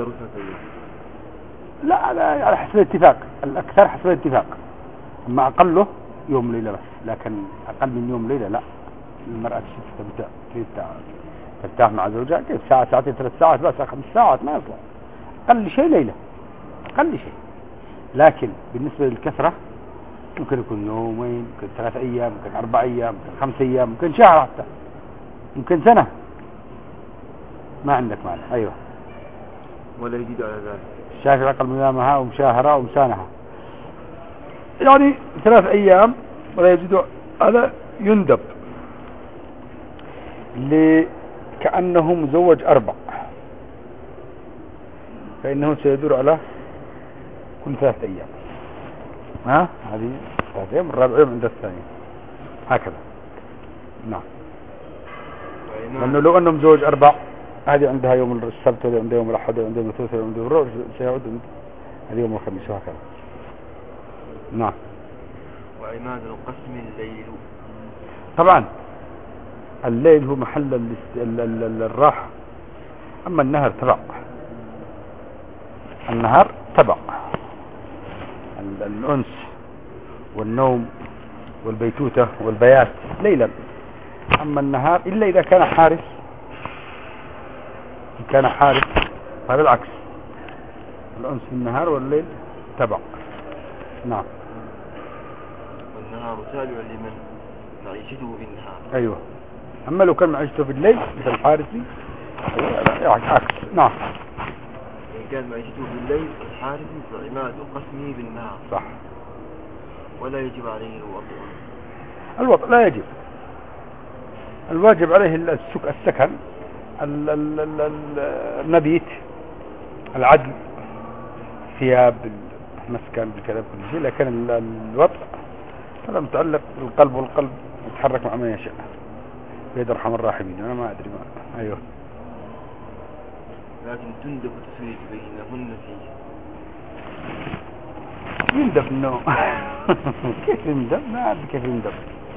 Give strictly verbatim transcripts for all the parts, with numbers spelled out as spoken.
أكثر ثلاثة. لا على حسب الاتفاق، الأكثر حسب الاتفاق. أما أقله يوم ليلة بس، لكن أقل من يوم ليلة لا. المرأة تبدأ ترتاح مع زوجها كيف ساعة ساعتين ثلاث ساعات بس، خمس ساعات ما يطلع. أقل شيء ليلة، أقل شيء. لكن بالنسبة للكثرة ممكن يكون يومين، ممكن ثلاث أيام، ممكن أربع أيام، ممكن خمس أيام، ممكن شهر حتى، ممكن سنة. ما عندك مانع. أيوة. ولا يزيد على ذلك. الشافعي أقل من يومها ومشاهرة ومسانها، يعني ثلاث أيام ولا يزيد. هذا يندب كأنه مزوج أربع، فإنه سيدور على كل ثلاث أيام. ها هذه ثلاث أيام، الرابع يوم عند الثاني، هكذا. نعم. لأنه لو أنه مزوج أربع، هذه عندها يوم السبت، ولا عندها يوم الأحد، ولا عندها يوم الثلاثاء، ولا عندها الرابع، سيعود هذه يوم الخميس، وهكذا. نعم. وعماد القسم الليل. طبعا الليل هو محل الراحة، أما النهر تبع. النهار تبع الأنس والنوم والبيتوتة والبيات ليلا. أما النهار إلا إذا كان حارس، إن كان حارس هذا العكس، الأنس في النهار والليل تبع. نعم. والنهار تابع لمن معيشته في النهار. أيوة. أما لو كان معيشته في الليل مثل الحارسي يعني عكس. نعم. إن كان معيشته في الليل الحارسي فعماد قسمه بالنهار. صح. ولا يجب عليه الوضع. الوضع لا يجب. الواجب عليه السك السكن، المبيت، العدل، ثياب، المسكن، بكذا كل شيء. لكن الوضع هذا متعلق بالقلب، والقلب يتحرك مع من يشاء بيد أرحم الراحمين. أنا ما أدري ما. أيوه. لكن تندب تسوية بينهن فيه. يندب النوم. كيف يندب؟ ما أدري كيف يندب.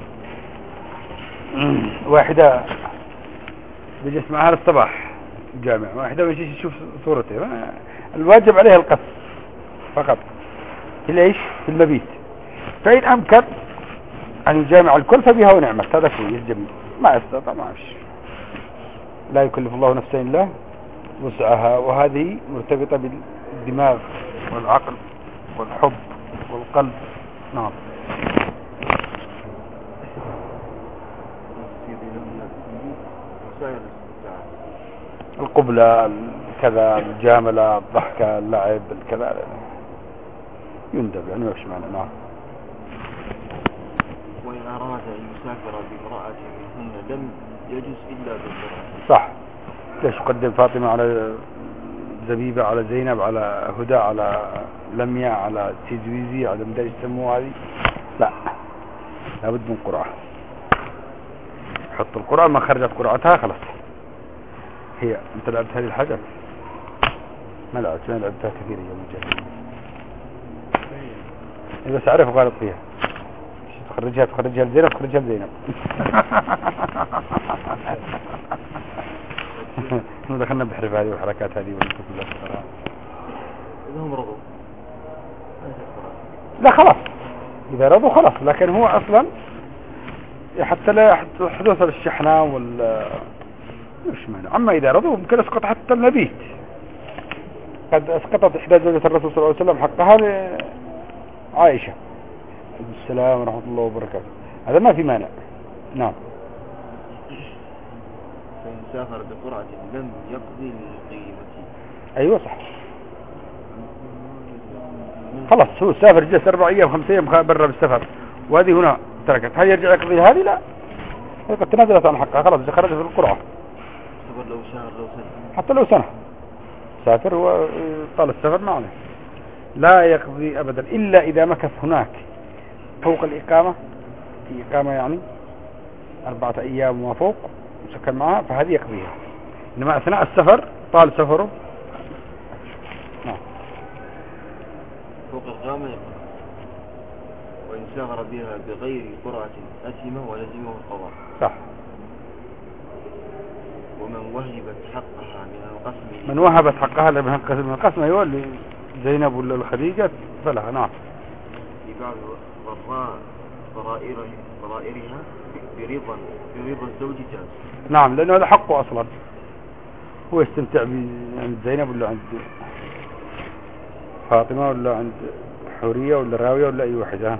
واحدة بجلس معها الصباح الجامع، واحدة ما يجيش يشوف صورته. الواجب عليها القص فقط في العيش في المبيت، فإن أمكن أن يجامع الكل فبها ونعمت، هذا كويس جميل. ما يستطيع ما فيش، لا يكلف الله نفسا إلا وسعها. وهذه مرتبطة بالدماغ والعقل والحب والقلب. نعم. القبلة كذا، الجاملة، الضحكة، اللعب، الكذا يندب يعني ما فيش معنى. نعم. وإن أراد أن يسافر بامرأة منهن لم يجوز إلا بالقرآن. صح. ليش قدم فاطمة على زبيبة، على زينب، على هدى، على لميا، على تجويزي، على مدى يسموه هذه؟ لا، لابد من قرآن. حط القرآن، ما خرجت قرآتها خلاص. هي انت لعبت هذه الحاجة؟ ما لعبت، ما لعبتها كثير يوم الجاهلية. بس عارف غلط فيها. تخرجها تخرجها لزينب، تخرجها لزينب. احنا دخلنا بحرف هذه والحركات هذه والكتب كلها. إذا هم رضوا. لا خلاص، إذا رضوا خلاص. لكن هو أصلا حتى لا حدوث الشحنة وال مش معنى. أما إذا رضوا ممكن أسقط حتى المبيت. قد أسقطت إحدى زوجة الرسول صلى الله عليه وسلم حقها لعائشة السلام ورحمة الله وبركاته. هذا ما في مانع. نعم. فإن سافر بقرعة لم يقضي القيمة. أيوة صح. خلاص هو سافر جلس أربع أيام خمس أيام برا بالسفر، وهذه هنا تركت، هل يرجع يقضي هذه؟ لا، هي قد تنازلت عن حقها خلاص، خرجت في القرعة. لو شهر لو سنة، حتى لو سنة سافر وطال السفر ما عليه، لا يقضي أبدا إلا إذا مكث هناك فوق الإقامة، في إقامة يعني أربعة أيام وفوق وسكن معها، فهذه يقضيها. إنما أثناء السفر طال سفره نعم فوق الإقامة يقضي. وإن سافر بها بغير قرعة أثمة ولزمه القضاء. صح. ومن وهبت حقها من القسم من وهبت حقها من القسم من القسم أيوة اللي زينب ولا الخديجة فلها. نعم. في بعض ضراء ضرائرها ضرائرها برضا برضا الزوج جاز. نعم لأنه هذا حقه أصلا، هو يستمتع عند زينب ولا عند فاطمة ولا عند حورية ولا راوية ولا أي واحدة.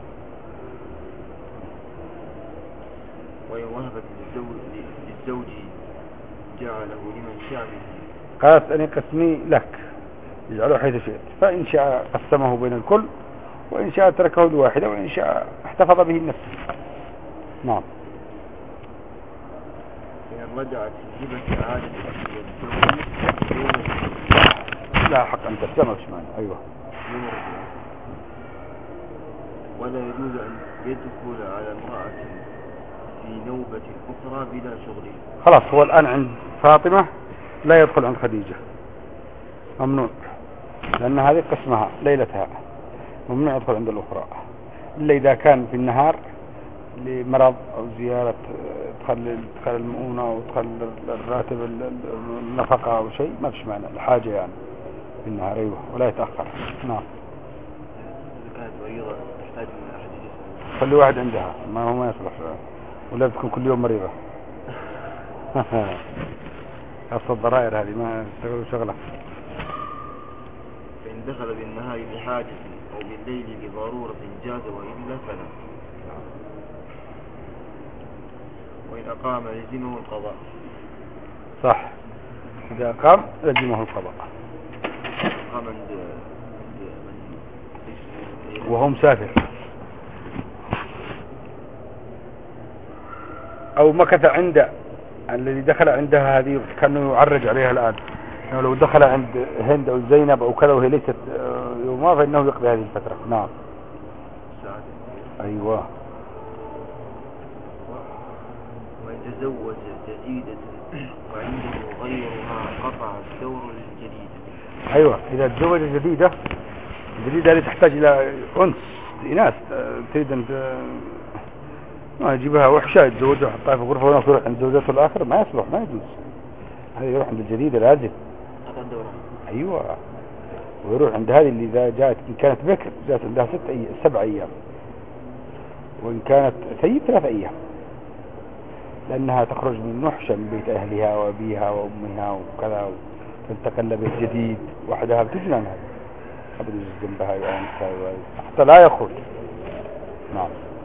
وإن وهبت للزوج, للزوج جعله لمن شاء منه. قالت أني قسمي لك يجعله حيث شئت، فإن شاء قسمه بين الكل وإن شاء تركه لواحدة وإن شاء احتفظ به النفس. نعم. إن رجعت الهبة عادة للزوج لا حق أن تسمى بشمال. أيوة. ولا يجوز أن يدخل على امرأة في نوبة أخرى بلا شغل. خلاص هو الآن عند فاطمة لا يدخل عند خديجة، ممنوع، لأن هذه قسمها ليلتها، ممنوع يدخل عند الأخرى إلا إذا كان في النهار لمرض أو زيارة تدخل تدخل المؤونة أو تدخل الراتب النفقة أو شيء ما فيش معنى، الحاجة يعني في النهار. أيوة. ولا يتأخر. نعم. إذا كانت مريضة تحتاج من أحد يسأل. خلي واحد عندها ما هو ما يصلح، ولا تكون كل يوم مريضة. أصل الضرائر هذه ما تقول شغلة. فإن دخل بالنهار لحاجة أو بالليل لضرورة جاز وإلا فلا. وإن أقام لزمه القضاء. صح. إذا أقام لزمه القضاء. أقام عند وهو مسافر أو مكث عند الذي دخل عندها هذه كأنه يعرج عليها الآن، يعني لو دخل عند هند أو زينب أو كذا وهي ليست يوما فإنه يقضي هذه الفترة. نعم. أيوة. وإن تزوج جديدة وعنده غيرها قطع الدور للجديدة. أيوة. إذا تزوج جديدة، الجديدة اللي تحتاج إلى أنس إناث، تريد أن ما يجيبها وحشة يتزوجها وحطها في غرفة ونص يروح عند زوجته الآخر، ما يصلح، ما يجوز. هذا يروح عند الجديدة لازم. أيوة. ويروح عند هذه اللي إذا جاءت إن كانت بكر جاءت عندها ست أيام سبع أيام، وإن كانت ثيب ثلاث أيام، لأنها تخرج من نحشة من بيت أهلها وأبيها وأمها وكذا وتنتقل لبيت جديد وحدها بتجنن هذا قبل جنبها وأنسها حتى لا يخرج. نعم.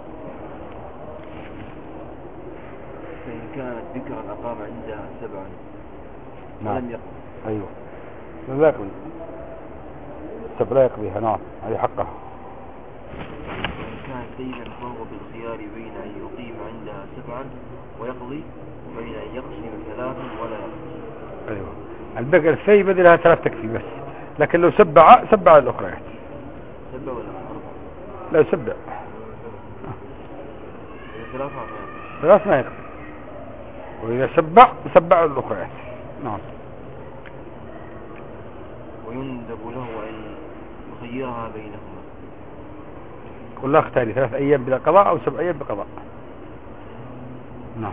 فإن كانت بكرا أقام عندها سبعا نعم. ولم يقضي. أيوة. لا يقضي. السبع لا يقضيها. نعم. هذه حقها. وإن كان سيدا فهو بالخيار بين أن يقيم عندها سبعا ويقضي وبين أن يقسم ثلاثا ولا يقضي. أيوة. البقر الثيبة لها ثلاث تكفي بس، لكن لو سبع سبع الأخريات. سبع ولا أربع؟ لا سبع. ثلاث ثلاث ما يقضي، وإذا سبع سبع الأخريات. نعم. ويندب له أن يخيرها بينهما. قل لا اختاري ثلاث أيام بلا قضاء أو سبع أيام بقضاء. نعم.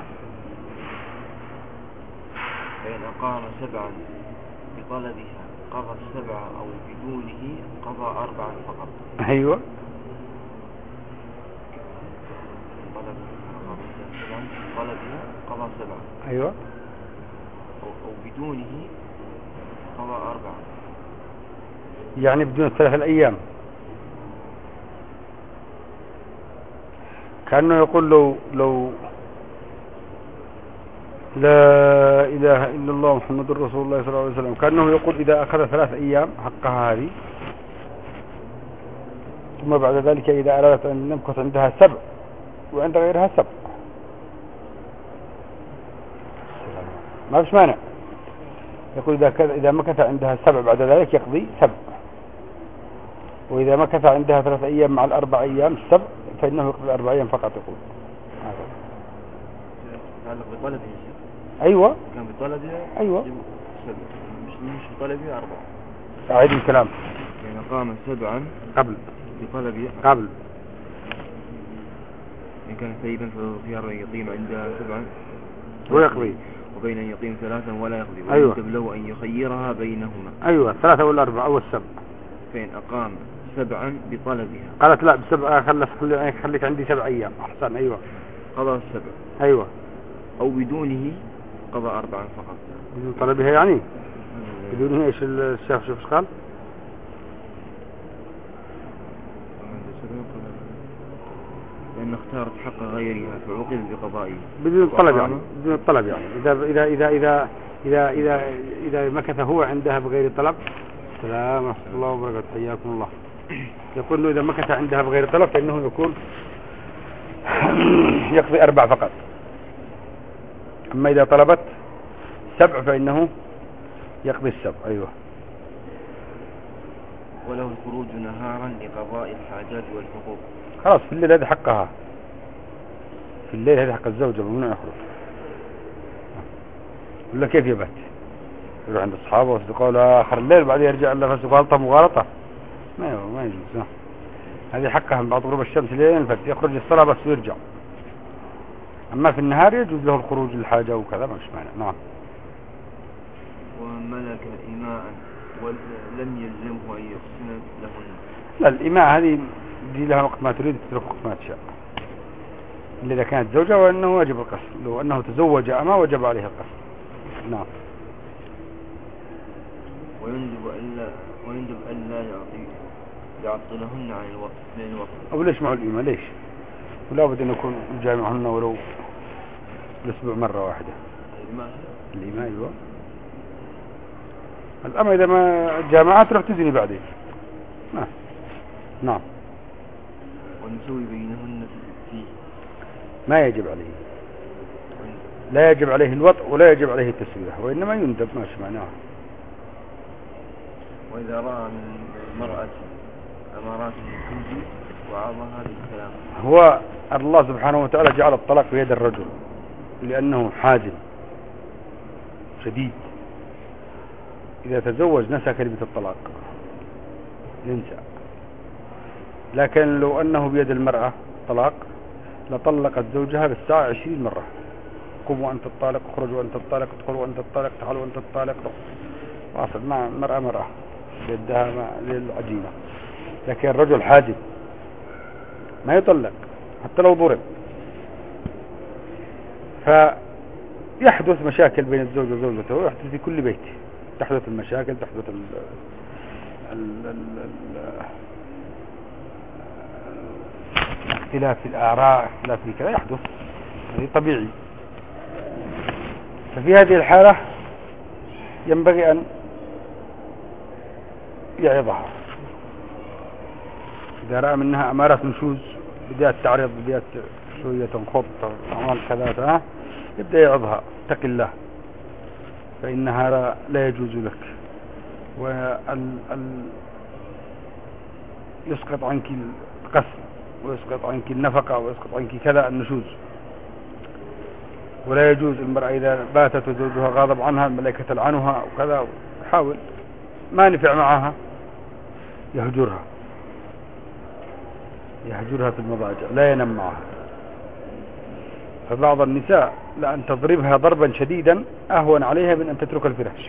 فإن أقام سبعا بطلبها قضى السبع أو بدونه قضى أربعا فقط. أيوة. طلبها قضى سبعا. أيوة. أو, أو بدونه قضى أربعا، يعني بدون ثلاث الأيام. كأنه يقول لو لو لا إله إلا الله محمد رسول الله صلى الله عليه وسلم، كأنه يقول إذا أخذ ثلاث أيام حقها هذه، ثم بعد ذلك إذا أرادت أن نمكث عندها سبع وعند غيرها سبع ما فيش مانع. يقول إذا كذا إذا مكث عندها سبع بعد ذلك يقضي سبع، وإذا مكث عندها ثلاث أيام مع الأربع أيام السبع فإنه يقضي أربع أيام فقط. يقول هذا بطلبه. أيوة. كان بطلبه. أيوة. سبع مش مش بطلبه أربعة. أعيد الكلام. يعني قام سبعا قبل بطلبه قبل. إن كان سيدا فهو خيار يقيم عندها سبعا ويقضي، وبين أن يقيم ثلاثا ولا يقضي. أيوة. ويندب له أن يخيرها بينهما. أيوة ثلاثة ولا أربعة أو السبع. فإن أقام سبعا بطلبها. قالت لا بسبع، خلص خلي خليك عندي سبع أيام أحسن. أيوة قضى السبع. أيوة. أو بدونه قضى أربعا فقط. بدون طلبها يعني. بدونه إيش الشيخ شوف إيش قال؟ لأن اختارت حق غيرها فعوقب بقضائه. بدون الطلب يعني، بدون الطلب يعني. إذا إذا إذا إذا إذا إذا إذا مكث هو عندها بغير طلب. السلام ورحمة الله وبركاته، حياكم الله. يقول له إذا مكث عندها بغير طلب فإنه يكون يقضي أربع فقط. أما إذا طلبت سبع فإنه يقضي السبع. أيوة. وله الخروج نهارا لقضاء الحاجات والحقوق. خلاص في الليل هذه حقها، في الليل هذه حق الزوجة ممنوع يخرج. ولا كيف يبات؟ يروح عند أصحابه وأصدقائه لآخر الليل بعدين يرجع إلا فسق غلطة مغالطة. ما ما يجوز. هذه حقها من بعد غروب الشمس لين الفجر، يخرج الصلاة بس ويرجع. أما في النهار يجوز له الخروج للحاجة وكذا مش مانع. نعم. ومن ملك إماء ولم يلزمه أن يحسن لهن. لا الإماء هذه دي لها وقت ما تريد تترك وقت ما تشاء. إلا إذا كانت زوجة وأنه واجب القسم، لو أنه تزوج أما وجب عليه القسم. نعم. ويندب ألا ويندب ألا يعطي يعطلهن عن الوقت من الوقت. أو ليش مع الإماء ليش؟ ولا بد أن يكون جامعهن ولو الأسبوع مرة واحدة. الإماء. الإماء أيوة. الأما إذا ما جامعات تروح تزني بعدين. نعم. نعم. ونسوي بينهن فيه. ما يجب عليه. لا يجب عليه الوطء ولا يجب عليه التسويح، وإنما يندب ماشي معناه. وإذا رأى من المرأة أمارات الخنج وعظها بالكلام. هو الله سبحانه وتعالى جعل الطلاق بيد الرجل لأنه حازم شديد. إذا تزوج نسى كلمة الطلاق ينسى. لكن لو أنه بيد المرأة طلاق لطلقت زوجها بالساعة عشرين مرة. قم وأنت الطالق، اخرج وأنت الطالق، ادخل وأنت الطالق، تعال وأنت الطالق. واصل مع مرأة مرأة بيدها للعجينة. لكن الرجل حازم ما يطلق حتى لو ضرب. فيحدث مشاكل بين الزوج وزوجته، ويحدث في كل بيت. تحدث المشاكل، تحدث ال ال ال اختلاف في الآراء، اختلاف في كذا يحدث، هذا طبيعي. ففي هذه الحالة ينبغي أن يعظها. إذا رأى منها أمارات نشوز، بدأت تعرض، بدأت شوية تنخط عمل كذا، يبدأ يعظها اتق الله فإن هذا لا يجوز لك، وال ال يسقط عنك القسم، ويسقط عنك النفقة، ويسقط عنك كذا النشوز. ولا يجوز المرأة إذا باتت وزوجها غاضب عنها الملائكة تلعنها وكذا، حاول ما نفع معها يهجرها يهجرها في المضاجع، لا ينام معها. فبعض النساء لأن تضربها ضربا شديدا أهون عليها من أن تترك الفراش.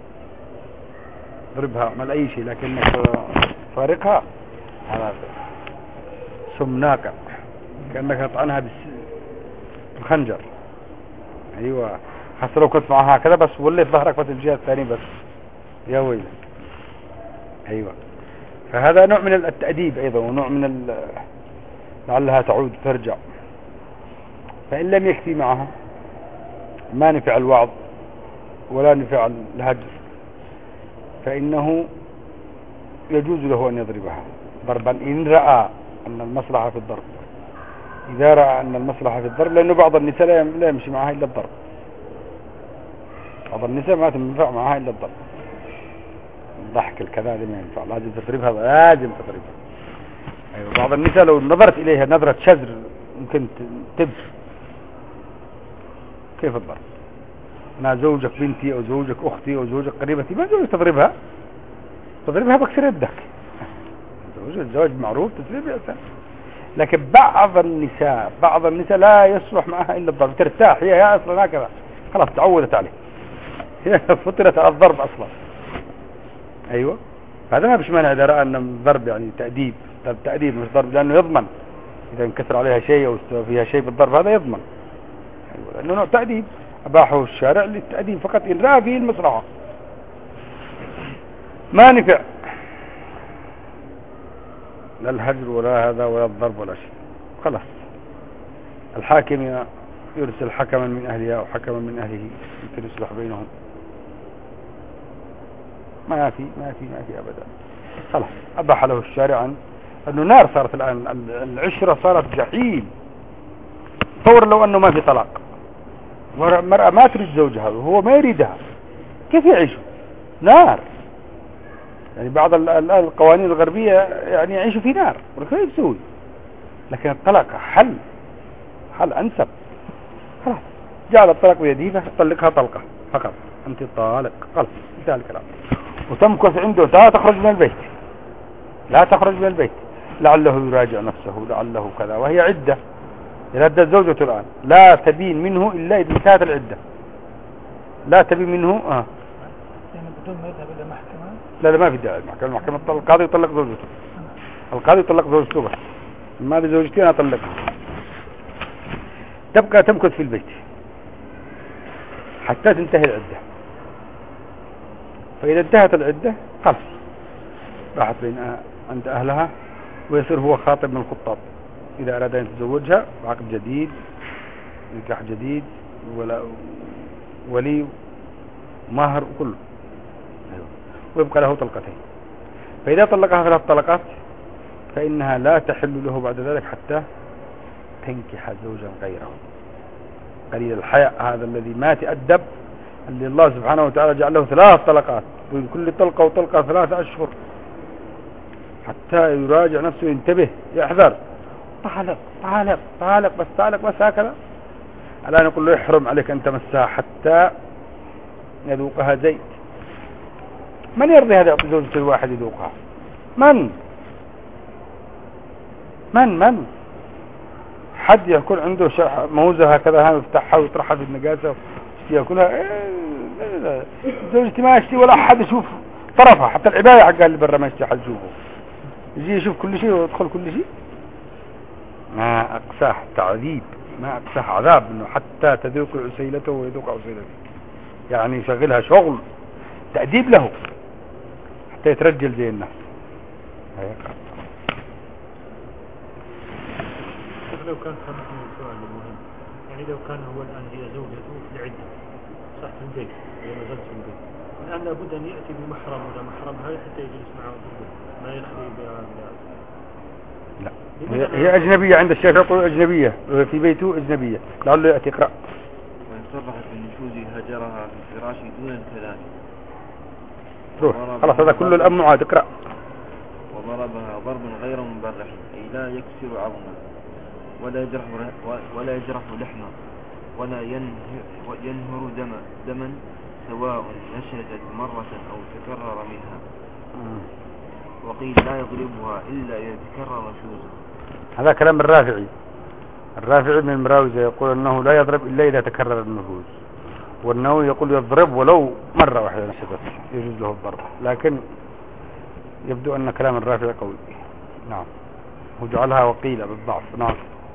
ضربها ما أي شيء، لكنك فارقها هذا سم ناقع، كأنك تطعنها بالخنجر. أيوة، حتى لو كنت معها هكذا بس وليت ظهرك فتمشيها الثاني بس، يا ويلك. أيوة، فهذا نوع من التأديب أيضا، ونوع من ال... لعلها تعود ترجع. فإن لم يكفي معها، ما نفع الوعظ ولا نفع الهجر، فإنه يجوز له أن يضربها ضربا إن رأى أن المصلحة في الضرب. إذا رأى أن المصلحة في الضرب، لأنه بعض النساء لا يمشي معها إلا الضرب. بعض النساء ما تنفع معها إلا الضرب، الضحك الكذا ما ينفع، لازم تضربها، لازم تضربها. أيوة، بعض النساء لو نظرت إليها نظرة شذر ممكن تبكي. كيف الضرب؟ أنا زوجك بنتي أو زوجك أختي أو زوجك قريبتي، ما زوجك تضربها تضربها بكسر يدك. زوج الزواج معروف تضرب يا. لكن بعض النساء بعض النساء لا يصلح معها إلا الضرب، ترتاح هي يا أصلا هكذا، خلاص تعودت عليه. هي فطرت على الضرب أصلا. أيوة، هذا ما فيش مانع إذا رأى أن الضرب يعني تأديب، تأديب مش ضرب، لأنه يضمن إذا انكسر عليها شيء أو استوى فيها شيء بالضرب هذا يضمن. أيوة، لأنه نوع تأديب أباحه الشارع للتأديب فقط إن رأى فيه المصلحة. ما نفع لا الهجر ولا هذا ولا الضرب ولا شيء. خلاص الحاكم يرسل حكما من أهلها أو حكما من أهله يمكن يصلح بينهم. ما في ما في ما في أبدا. خلاص أباح له الشارع أنه نار صارت الآن، العشرة صارت جحيم. تصور لو أنه ما في طلاق، المرأة ما تريد زوجها وهو ما يريدها، كيف يعيشوا؟ نار. يعني بعض القوانين الغربية يعني يعيشوا في نار، كيف يسوي؟ لكن الطلاق حل حل أنسب. خلاص جعل الطلاق بيده، طلقها طلقة فقط، أنت طالق، خلاص انتهى الكلام. وتمكث عنده لا تخرج من البيت، لا تخرج من البيت، لعله يراجع نفسه، لعله كذا، وهي عدة. يردد زوجته الآن لا تبين منه إلا إذا انتهت العدة، لا تبين منه آه. يعني بدون ما يذهب إلى محكمة؟ لا لا ما في داعي المحكمة. المحكمة القاضي يطلق زوجته، القاضي يطلق زوجته بس. ما بزوجتي أنا أطلقها. تبقى تمكث في البيت حتى تنتهي العدة. فإذا انتهت العدة خلاص راحت بين عند أهلها، ويصير هو خاطب من الخطاب إذا أراد أن يتزوجها بعقد جديد، نكاح جديد، ولا ولي مهر وكله. ويبقى له طلقتين. فإذا طلقها ثلاث طلقات فإنها لا تحل له بعد ذلك حتى تنكح زوجا غيره. قليل الحياء هذا الذي ما تأدب، اللي الله سبحانه وتعالى جعل له ثلاث طلقات، وين كل طلقة وطلقة ثلاثة أشهر، حتى يراجع نفسه، ينتبه، يحذر. طالق طالق طالق بس طالق بس هكذا. الآن يقول له يحرم عليك أن تمسها حتى يذوقها زيت. من يرضي هذا يعطي زوجته الواحد يذوقها؟ من من من حد يكون عنده موزة هكذا ها يفتحها ويطرحها في النجاسة يأكلها؟ إيه زوجتي ما يشتي ولا أحد يشوف طرفها، حتى العباية حقها اللي برا ما يشتي حد يشوفه، يجي يشوف كل شيء ويدخل كل شيء. ما أقساه تعذيب، ما أقساه عذاب، إنه حتى تذوق عسيلته ويذوق عسيلته، يعني يشغلها شغل تأديب له حتى يترجل زي الناس. لو كان خمس من السؤال المهم، يعني لو كان هو الآن هي زوجته في العدة صح في البيت، هي ما زالت في البيت، الآن لابد أن يأتي بمحرم ولا محرم هاي حتى يجلس معه في البيت، ما يخلي بها. لا هي, هي أجنبية عند الشافعي، يقول أجنبية في بيته أجنبية، لعله يأتي يقرأ. وإن صرحت بالنشوز هجرها في الفراش دون الكلام. روح خلاص هذا كله الأم عاد اقرأ. وضربها ضربا غير مبرح، أي لا يكسر عظما ولا يجرح ولا يجرح لحما ولا ينهر, ينهر دما دما سواء نشزت مرة أو تكرر منها. وقيل لا يضربها إلا إذا تكرر نشوزه. هذا كلام الرافعي. الرافعي من المراوزة يقول أنه لا يضرب إلا إذا تكرر النشوز، والنووي يقول يضرب ولو مرة واحدة نشزت يجوز له الضرب، لكن يبدو أن كلام الرافعي قوي. نعم وجعلها وقيلة بالضعف. نعم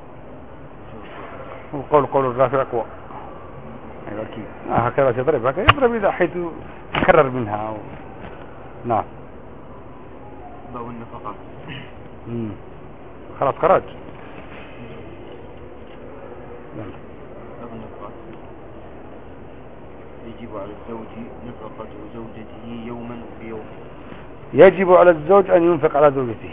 وقول قول الرافع أقوى. أيوة أكيد آه هكذا يضرب، هكذا يضرب إذا حيث تكرر منها و... نعم باب النفقات. امم خلاص خرج. باب النفقات. يجب على الزوج نفقة زوجته يوما بيوم. يجب على الزوج أن ينفق على زوجته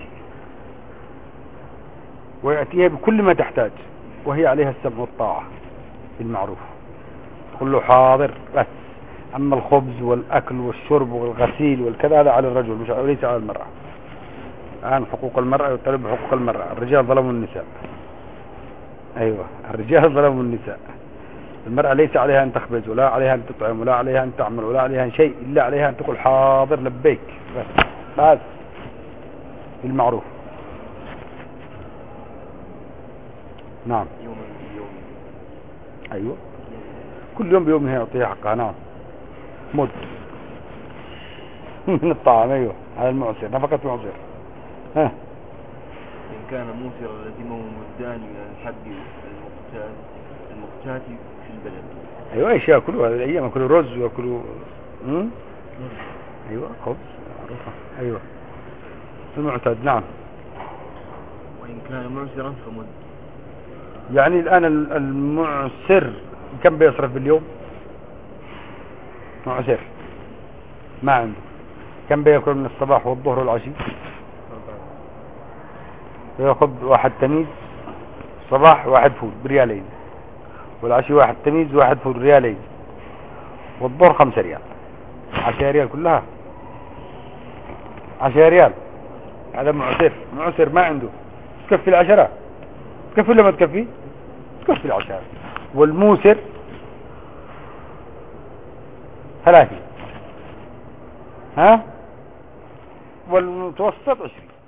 ويأتيها بكل ما تحتاج، وهي عليها السمع والطاعة بالمعروف، كله حاضر بس. أما الخبز والأكل والشرب والغسيل والكذا هذا على الرجل مش ليس على المرأة. الآن حقوق المرأة يطالب بحقوق المرأة. الرجال ظلموا النساء. أيوة الرجال ظلموا النساء. المرأة ليس عليها أن تخبز ولا عليها أن تطعم ولا عليها أن تعمل ولا عليها أن شيء، إلا عليها أن تقول حاضر لبيك بس بس بالمعروف. نعم يوم بيوم. أيوة كل يوم بيوم يعطيه حقها. نعم مد من الطعام. ايوه على المعسر، نفقة معسر. ها إن كان موسرا لزمه مدان من الحب المقتات المقتات في البلد. ايوه ايش ياكلوا هذه الايام؟ ياكلوا رز وياكلوا امم ايوه خبز معروفة. ايوه المعتاد. نعم. وإن كان معسرا فمد. يعني الآن المعسر كم بيصرف باليوم؟ معسر ما عنده، كم بيأكل من الصباح والظهر والعشي؟ ياخذ واحد تميز صباح واحد فول بريالين، والعشي واحد تميز واحد فول ريالين، والظهر خمسة ريال. عشرة ريال كلها، عشرة ريال. هذا معسر. معسر ما عنده. تكفي العشرة؟ تكفي ولا ما تكفي؟ تكفي العشرة. والموسر ثلاثين، ها، والمتوسط عشرين.